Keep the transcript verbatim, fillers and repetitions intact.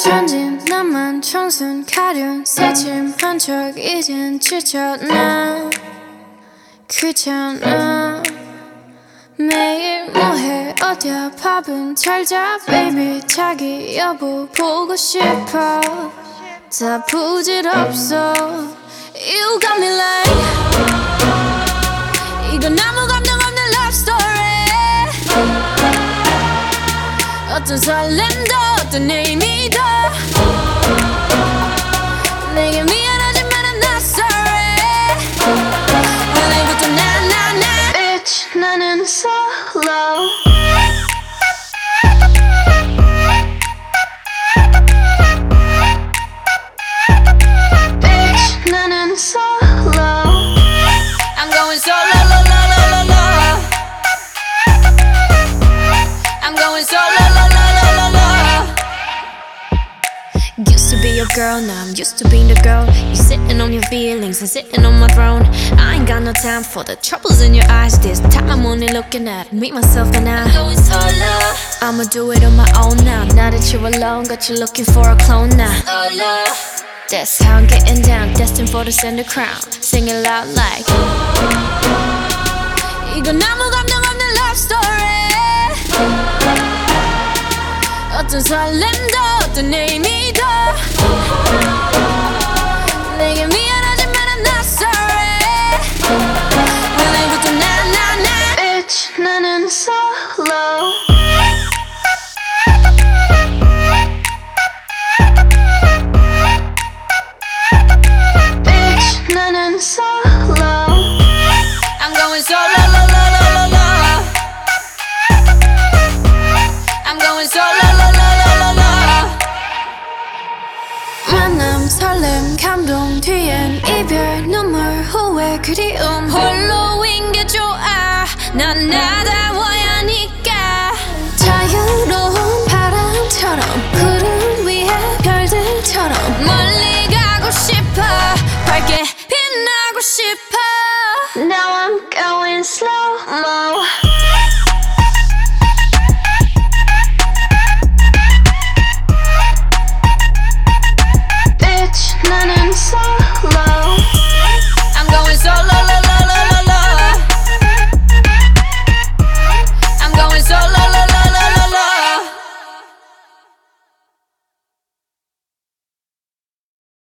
천진 나만 청순 가련 새침한 척 이젠 지쳤나 귀찮아 매일 뭐해 어디야 밥은 잘자 baby 자기 여보 보고 싶어 다 부질없어 You got me like 이건 아무 감정 없는 love story 어떤 설렘도 어떤 의미도 내게 미안하지만 I'm not sorry 오늘부터 나 나 나 Bitch 나는 solo Bitch 나는 solo I'm going solo lo lo lo lo lo I'm going solo lo lo lo lo lo Used to be your girl, now I'm used to being the girl. You sitting on your feelings and sitting on my throne. I ain't got no time for the troubles in your eyes. This time I'm only looking at me, myself and I. I'm going solo. I'ma do it on my own now. Now that you're alone, got you looking for a clone now. Solo. That's how I'm getting down, destined for the center crown. Sing it loud like 이건 아무 감정 없는 love story 어떤 설렘도 어떤 의미도 내게 미안하지만 I'm not sorry 오늘부터 나 나 나 Bitch 나는 solo Bitch 나는 solo I'm going solo lo lo lo lo lo I'm going solo lo lo lo lo lo 만남 설렘 감동 뒤엔 이별 눈물 후회 그리움 홀로인 게 좋아 난 나다워야 하니까 자유로운 바람처럼 구름 위에 별들처럼 멀리 가고 싶어 밝게 빛나고 싶어 Now I'm going slow